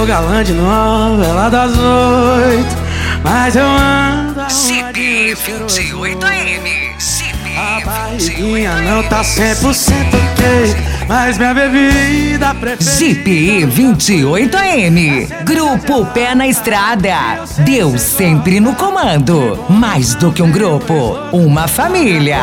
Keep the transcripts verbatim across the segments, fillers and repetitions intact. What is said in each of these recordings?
sou galã de novela das oito, mas eu ando a C P vinte e oito A M. A barriguinha não tá cem por cento ok, mas minha bebida preferida. C P vinte e oito A M. Grupo Pé na Estrada. Deus sempre no comando. Mais do que um grupo, uma família.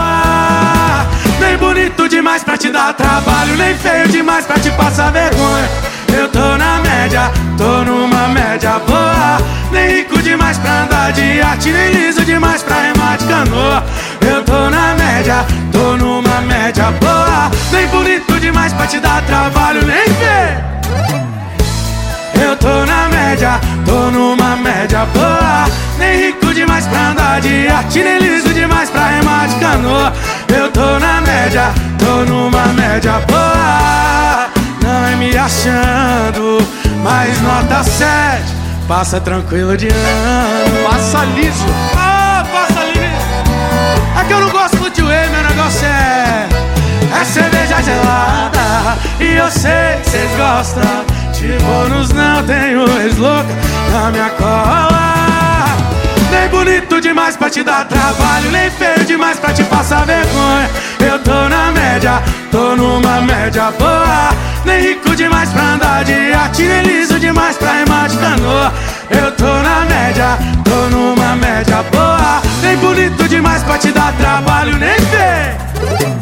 Nem bonito demais pra te dar trabalho, nem feio demais pra te passar vergonha. Eu tô na média, tô numa média boa. Nem rico demais pra andar de arte, nem liso demais pra remar de canoa. Eu tô na média, tô numa média boa. Nem bonito demais pra te dar trabalho, nem feio. Eu tô na média, tô numa média boa. Nem rico demais pra andar de arte, nem liso demais pra remar de canoa. Eu tô na média, tô numa média boa. Não é me achando, mas nota sete. Passa tranquilo de ano. Passa liso. Ah, passa liso. É que eu não gosto do tio E, meu negócio é É cerveja gelada. E eu sei que vocês gostam. De bônus não tenho ex-louca na minha cola. Nem bonito demais pra te dar trabalho, nem feio demais pra te passar vergonha. Eu tô na média, tô numa média boa. Nem rico demais pra andar de arte, nem liso demais pra remar de canoa. Eu tô na média, tô numa média boa. Nem bonito demais pra te dar trabalho, nem feio.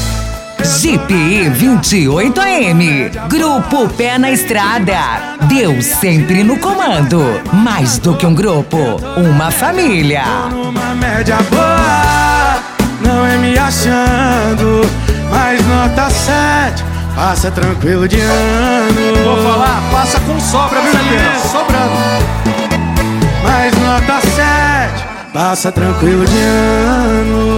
C P vinte e oito A M. Grupo Pé na Estrada. Deus sempre no comando. Mais do que um grupo, uma família. Tô numa média boa, não é me achando, mas nota sete. Passa tranquilo de ano. Vou falar, passa com sobra, viu, Elias? Sobrando. Mas nota sete. Passa tranquilo de ano.